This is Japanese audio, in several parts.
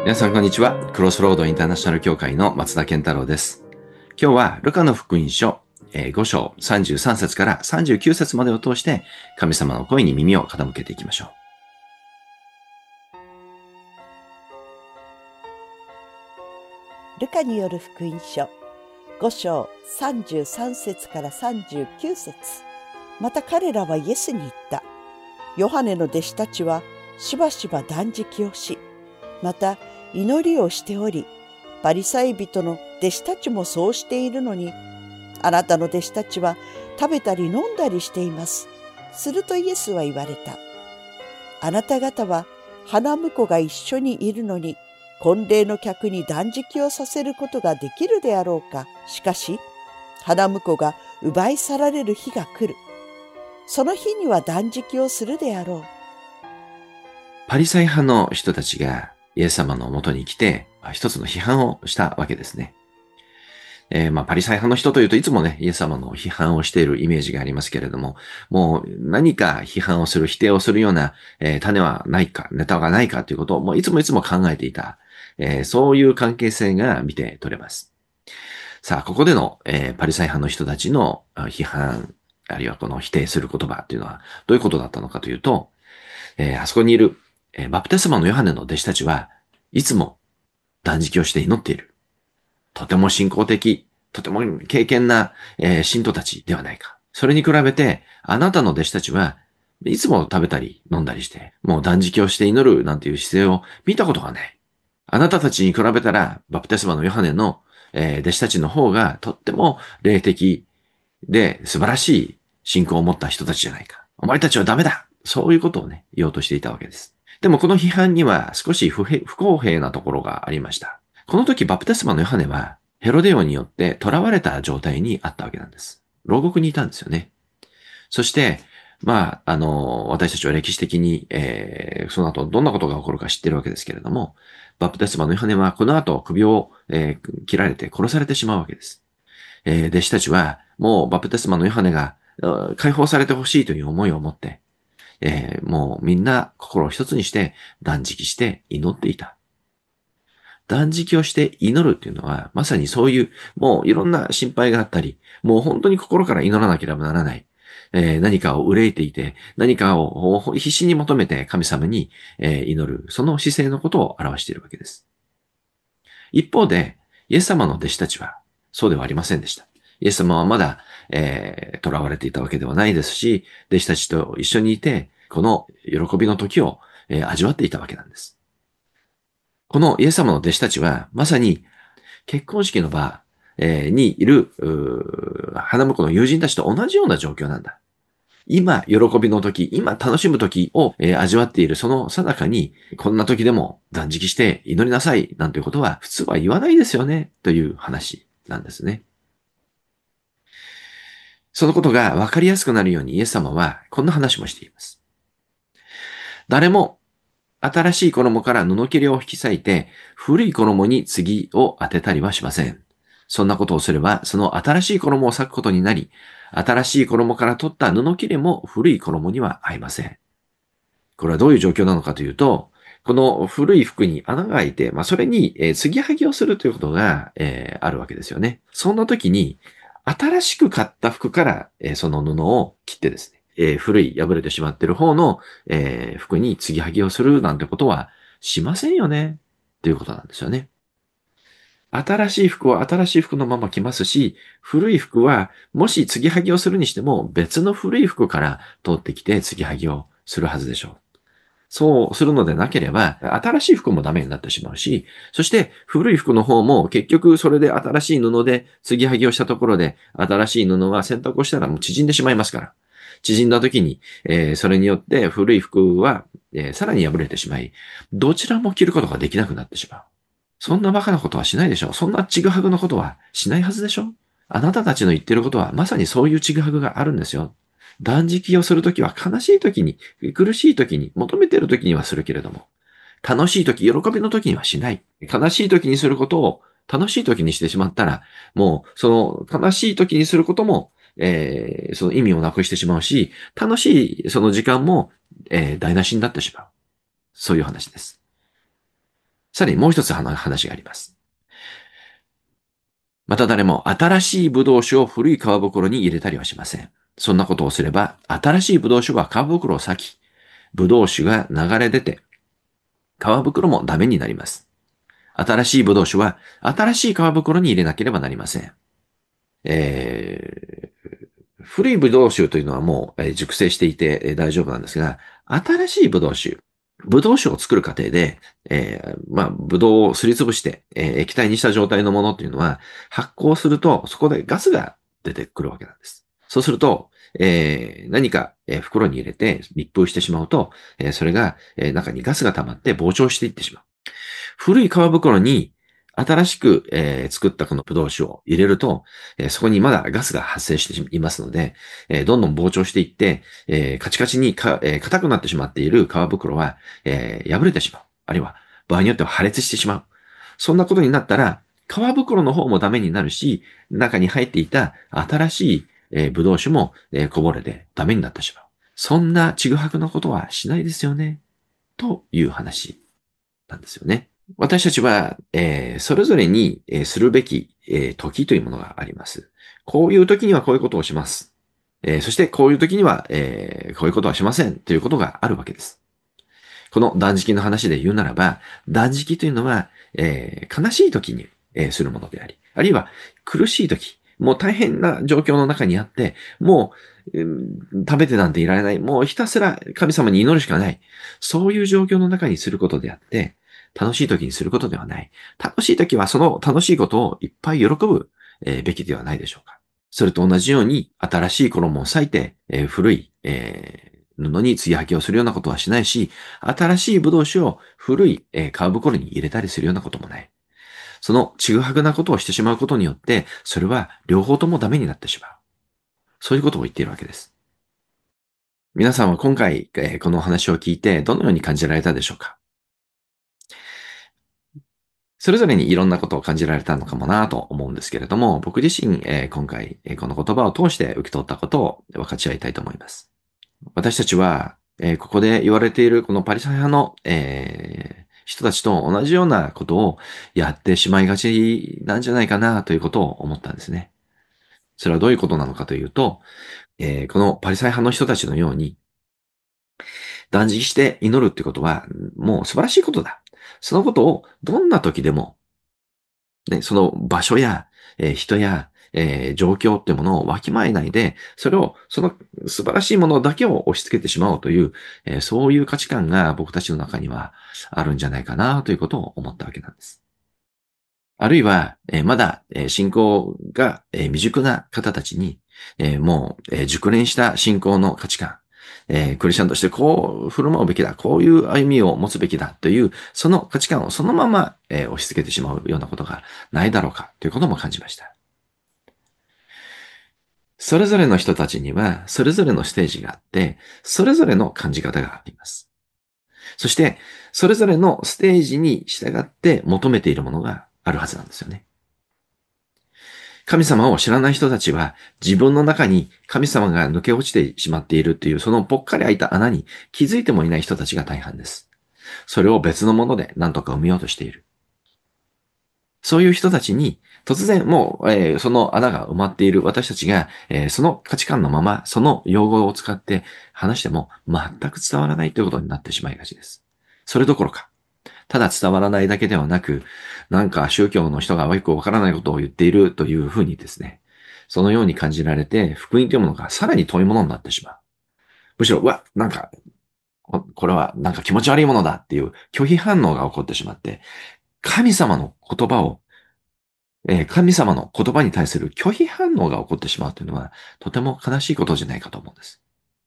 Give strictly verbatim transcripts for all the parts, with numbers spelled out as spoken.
皆さんこんにちは。クロスロードインターナショナル協会の松田健太郎です。今日はルカの福音書ご章さんじゅうさん節からさんじゅうきゅう節までを通して神様の声に耳を傾けていきましょう。ルカによる福音書ご章さんじゅうさん節からさんじゅうきゅう節。また彼らはイエスに言った。ヨハネの弟子たちはしばしば断食をし、また祈りをしており、パリサイ人の弟子たちもそうしているのに、あなたの弟子たちは食べたり飲んだりしています。するとイエスは言われた。あなた方は花婿が一緒にいるのに、婚礼の客に断食をさせることができるであろうか。しかし、花婿が奪い去られる日が来る。その日には断食をするであろう。 パリサイ派の人たちがイエス様の元に来て一つの批判をしたわけですね。えー、まあ、パリサイ派の人というといつもね、イエス様の批判をしているイメージがありますけれども、もう何か批判をする、否定をするような、えー、種はないか、ネタがないかということをもういつもいつも考えていた、えー、そういう関係性が見て取れます。さあ、ここでの、えー、パリサイ派の人たちの批判、あるいはこの否定する言葉というのはどういうことだったのかというと、えー、あそこにいる、えー、バプテスマのヨハネの弟子たちはいつも断食をして祈っている。とても信仰的、とても敬虔な、えー、信徒たちではないか。それに比べて、あなたの弟子たちはいつも食べたり飲んだりして、もう断食をして祈るなんていう姿勢を見たことがない。あなたたちに比べたら、バプテスマのヨハネの、えー、弟子たちの方がとっても霊的で素晴らしい信仰を持った人たちじゃないか。お前たちはダメだ。そういうことをね、言おうとしていたわけです。でもこの批判には少し不不公平なところがありました。この時バプテスマのヨハネはヘロデオによって囚われた状態にあったわけなんです。牢獄にいたんですよね。そして、まあ、あの、私たちは歴史的に、えー、その後どんなことが起こるか知ってるわけですけれども、バプテスマのヨハネはこの後首を、えー、切られて殺されてしまうわけです。えー、弟子たちはもうバプテスマのヨハネが解放されてほしいという思いを持って、えー、もうみんな心を一つにして断食して祈っていた。断食をして祈るっていうのは、まさにそういう、もういろんな心配があったり、もう本当に心から祈らなければならない。えー、何かを憂いていて、何かを必死に求めて神様に、えー、祈る、その姿勢のことを表しているわけです。一方で、イエス様の弟子たちは、そうではありませんでした。イエス様はまだ、えー、囚われていたわけではないですし、弟子たちと一緒にいて、この喜びの時を、えー、味わっていたわけなんです。このイエス様の弟子たちは、まさに結婚式の場、えー、にいる、花婿の友人たちと同じような状況なんだ。今、喜びの時、今楽しむ時を、えー、味わっているその最中に、こんな時でも断食して祈りなさい、なんていうことは普通は言わないですよね、という話なんですね。そのことが分かりやすくなるようにイエス様はこんな話もしています。誰も新しい衣から布切れを引き裂いて古い衣に継を当てたりはしません。そんなことをすればその新しい衣を裂くことになり、新しい衣から取った布切れも古い衣には合いません。これはどういう状況なのかというと、この古い服に穴が開いて、まあ、それに、えー、継ぎはぎをするということが、えー、あるわけですよね。そんな時に、新しく買った服から、えー、その布を切ってですね、えー、古い破れてしまっている方の、えー、服に継ぎはぎをするなんてことはしませんよね。ということなんですよね。新しい服は新しい服のまま着ますし、古い服はもし継ぎはぎをするにしても別の古い服から通ってきて継ぎはぎをするはずでしょう。そうするのでなければ、新しい服もダメになってしまうし、そして古い服の方も結局それで新しい布で継ぎはぎをしたところで、新しい布は洗濯をしたらもう縮んでしまいますから。縮んだ時に、えー、それによって古い服は、えー、さらに破れてしまい、どちらも着ることができなくなってしまう。そんなバカなことはしないでしょう。そんなちぐはぐのことはしないはずでしょ。あなたたちの言ってることはまさにそういうちぐはぐがあるんですよ。断食をするときは悲しいときに、苦しいときに、求めているときにはするけれども、楽しいとき、喜びのときにはしない。悲しいときにすることを楽しいときにしてしまったら、もうその悲しいときにすることも、えー、その意味をなくしてしまうし、楽しいその時間も、えー、台無しになってしまう。そういう話です。 さらにもう一つ話があります。また誰も新しいブドウ酒を古い皮袋に入れたりはしません。そんなことをすれば、新しいブドウ酒は皮袋を裂き、ブドウ酒が流れ出て、皮袋もダメになります。新しいブドウ酒は新しい皮袋に入れなければなりません。えー、古いブドウ酒というのはもう熟成していて大丈夫なんですが、新しいブドウ酒、ブドウ酒を作る過程で、えー、まあ、ブドウをすりつぶして、えー、液体にした状態のものっていうのは、発酵すると、そこでガスが出てくるわけなんです。そうすると、えー、何か、えー、袋に入れて密封してしまうと、えー、それが、えー、中にガスが溜まって膨張していってしまう。古い皮袋に新しく、えー、作ったこのブドウ酒を入れると、えー、そこにまだガスが発生していますので、えー、どんどん膨張していって、えー、カチカチにか、えー、硬くなってしまっている皮袋は、えー、破れてしまう。あるいは場合によっては破裂してしまう。そんなことになったら、皮袋の方もダメになるし、中に入っていた新しい、えー、ブドウ酒も、えー、こぼれてダメになってしまう。そんなちぐはぐなことはしないですよね。という話なんですよね。私たちは、えー、それぞれに、えー、するべき、えー、時というものがあります。こういう時にはこういうことをします。えー、そしてこういう時には、えー、こういうことはしませんということがあるわけです。この断食の話で言うならば、断食というのは、えー、悲しい時に、えー、するものであり、あるいは苦しい時、もう大変な状況の中にあって、もう、うん、食べてなんていられない、もうひたすら神様に祈るしかない、そういう状況の中にすることであって、楽しい時にすることではない。楽しい時はその楽しいことをいっぱい喜ぶ、えー、べきではないでしょうか。それと同じように、新しい衣を裂いて、えー、古い、えー布に継ぎはきをするようなことはしないし、新しいブドウ酒を古い、えー、皮袋に入れたりするようなこともない。そのちぐはぐなことをしてしまうことによって、それは両方ともダメになってしまう。そういうことを言っているわけです。皆さんは今回、えー、この話を聞いてどのように感じられたでしょうか？それぞれにいろんなことを感じられたのかもなと思うんですけれども、僕自身、えー、今回、えー、この言葉を通して受け取ったことを分かち合いたいと思います。私たちは、えー、ここで言われているこのパリサイ派の、えー、人たちと同じようなことをやってしまいがちなんじゃないかなということを思ったんですね。それはどういうことなのかというと、えー、このパリサイ派の人たちのように断食して祈るってことはもう素晴らしいことだ。そのことをどんな時でも、ね、その場所や、えー、人や、えー、状況っていうものをわきまえないで、それを、その素晴らしいものだけを押し付けてしまおうという、えー、そういう価値観が僕たちの中にはあるんじゃないかなということを思ったわけなんです。あるいは、えー、まだ、えー、信仰が、えー、未熟な方たちに、えー、もう、えー、熟練した信仰の価値観、えー、クリスチャンとしてこう振る舞うべきだ、こういう歩みを持つべきだという、その価値観をそのまま、えー、押し付けてしまうようなことがないだろうかということも感じました。それぞれの人たちには、それぞれのステージがあって、それぞれの感じ方があります。そして、それぞれのステージに従って求めているものがあるはずなんですよね。神様を知らない人たちは自分の中に神様が抜け落ちてしまっているというそのぽっかり開いた穴に気づいてもいない人たちが大半です。それを別のもので何とか埋めようとしている。そういう人たちに突然もう、えー、その穴が埋まっている私たちが、えー、その価値観のままその用語を使って話しても全く伝わらないということになってしまいがちです。それどころか、ただ伝わらないだけではなく、なんか宗教の人がよくわからないことを言っているというふうにですね、そのように感じられて、福音というものがさらに遠いものになってしまう。むしろ、うわ、なんか、これはなんか気持ち悪いものだっていう拒否反応が起こってしまって、神様の言葉を、えー、神様の言葉に対する拒否反応が起こってしまうというのは、とても悲しいことじゃないかと思うんです。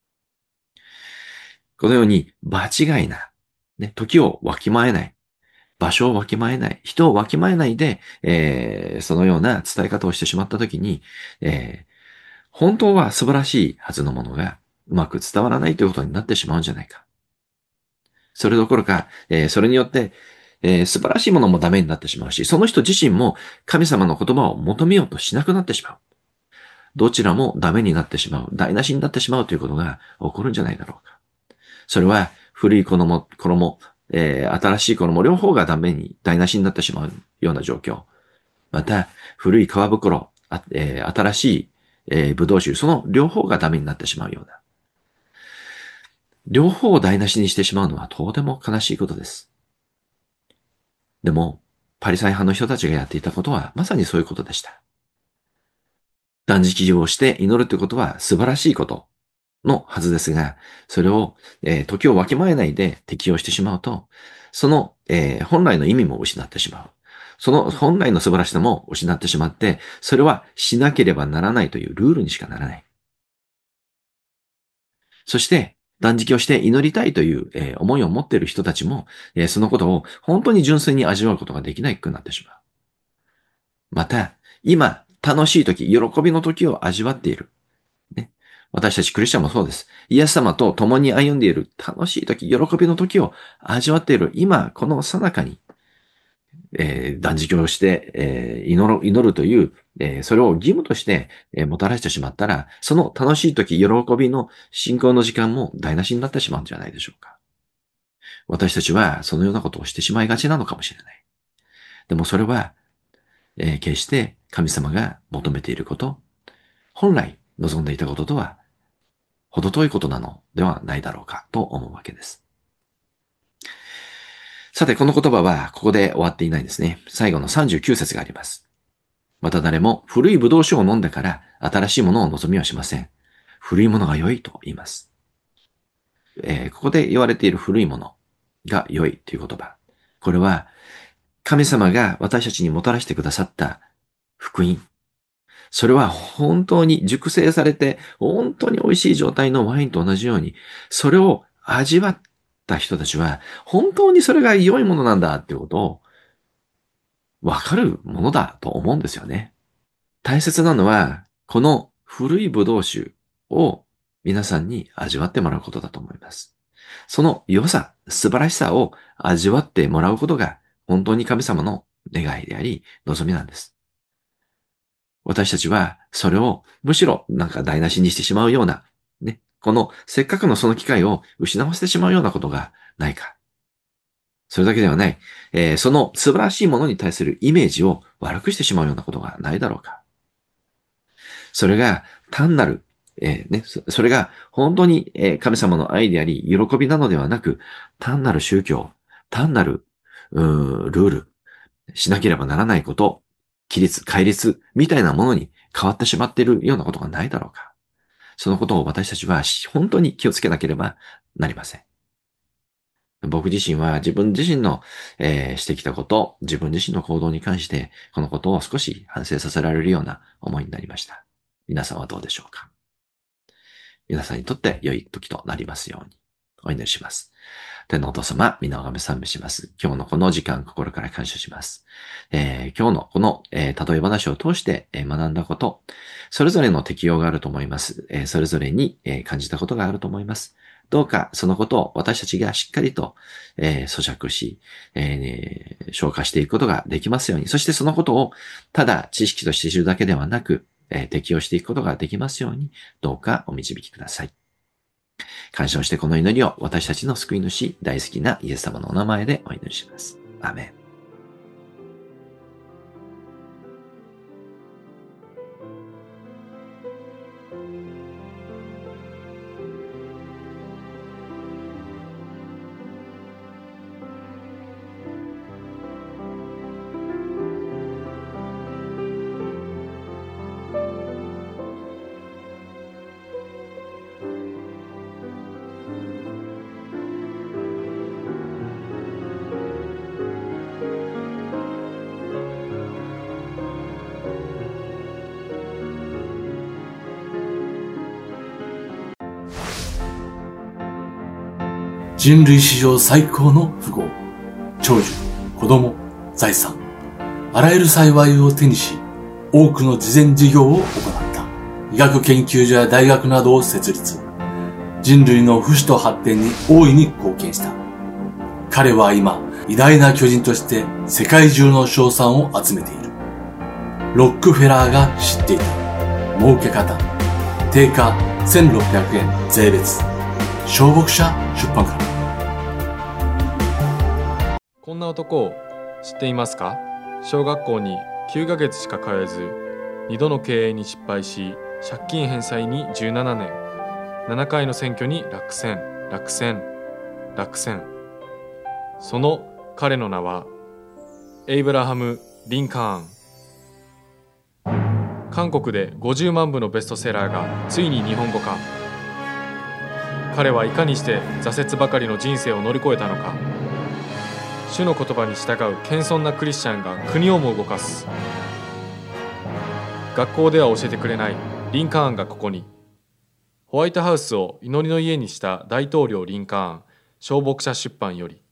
このように、場違いな、ね、時をわきまえない、場所をわきまえない、人をわきまえないで、えー、そのような伝え方をしてしまったときに、えー、本当は素晴らしいはずのものがうまく伝わらないということになってしまうんじゃないか。それどころか、えー、それによって、えー、素晴らしいものもダメになってしまうし、その人自身も神様の言葉を求めようとしなくなってしまう。どちらもダメになってしまう、台無しになってしまうということが起こるんじゃないだろうか。それは古い衣、衣えー、新しい子も両方がダメに台無しになってしまうような状況。また、古い皮袋、あえー、新しい、えー、ブドウ酒、その両方がダメになってしまうような。両方を台無しにしてしまうのはとても悲しいことです。でも、パリサイ派の人たちがやっていたことはまさにそういうことでした。断食をして祈るということは素晴らしいことのはずですが、それを、えー、時をわきまえないで適用してしまうと、その、えー、本来の意味も失ってしまう。その本来の素晴らしさも失ってしまって、それはしなければならないというルールにしかならない。そして、断食をして祈りたいという、えー、思いを持っている人たちも、えー、そのことを本当に純粋に味わうことができなくなってしまう。また、今、楽しい時、喜びの時を味わっている。ね。私たちクリスチャンもそうです。イエス様と共に歩んでいる楽しい時、喜びの時を味わっている。今、この最中に、えー、断食をして、えー、祈る、祈るという、えー、それを義務として、えー、もたらしてしまったら、その楽しい時、喜びの信仰の時間も台無しになってしまうんじゃないでしょうか。私たちはそのようなことをしてしまいがちなのかもしれない。でもそれは、えー、決して神様が求めていること、本来望んでいたこととは、程遠いことなのではないだろうかと思うわけです。さて、この言葉はここで終わっていないですね。最後のさんじゅうきゅう節があります。また誰も古い葡萄酒を飲んでから新しいものを望みはしません。古いものが良いと言います。えー、ここで言われている古いものが良いという言葉。これは神様が私たちにもたらしてくださった福音。それは本当に熟成されて本当に美味しい状態のワインと同じように、それを味わった人たちは本当にそれが良いものなんだっていうことをわかるものだと思うんですよね。大切なのはこの古いブドウ酒を皆さんに味わってもらうことだと思います。その良さ、素晴らしさを味わってもらうことが本当に神様の願いであり望みなんです。私たちはそれをむしろなんか台無しにしてしまうような、ね、このせっかくのその機会を失わせてしまうようなことがないか。それだけではない、えー、その素晴らしいものに対するイメージを悪くしてしまうようなことがないだろうか。それが単なる、えーね、そ, それが本当に、えー、神様の愛であり喜びなのではなく、単なる宗教、単なるうールール、しなければならないこと、規律、戒律みたいなものに変わってしまっているようなことがないだろうか。そのことを私たちは本当に気をつけなければなりません。僕自身は自分自身の、えー、してきたこと、自分自身の行動に関して、このことを少し反省させられるような思いになりました。皆さんはどうでしょうか。皆さんにとって良い時となりますようにお祈りします。天のお父様、皆をあがめ賛美します。今日のこの時間、心から感謝します。えー、今日のこの、えー、例え話を通して、えー、学んだこと、それぞれの適用があると思います。えー、それぞれに、えー、感じたことがあると思います。どうかそのことを私たちがしっかりと、えー、咀嚼し、えー、消化していくことができますように、そしてそのことをただ知識として知るだけではなく、えー、適用していくことができますように、どうかお導きください。感謝をしてこの祈りを私たちの救い主、大好きなイエス様のお名前でお祈りします。アーメン。 人類史上最高の富豪、長寿、子供、財産、あらゆる幸いを手にし、多くの慈善事業を行った。医学研究所や大学などを設立。人類の不死と発展に大いに貢献した。彼は今、偉大な巨人として世界中の称賛を集めている。ロックフェラーが知っていた。儲け方。定価せんろっぴゃくえん税別。小牧社出版から。 な男を知っていますか？小学校にきゅうかげつしか通えず、にどの経営に失敗し、借金返済にじゅうななねん、ななかいの選挙に落選、落選、落選。その彼の名はエイブラハム・リンカーン。韓国でごじゅうまんぶのベストセラーがついに日本語化。彼はいかにして挫折ばかりの人生を乗り越えたのか。主の言葉に従う謙遜なクリスチャンが国をも動かす。学校では教えてくれないリンカーンがここに。ホワイトハウスを祈りの家にした大統領リンカーン、小牧者出版より。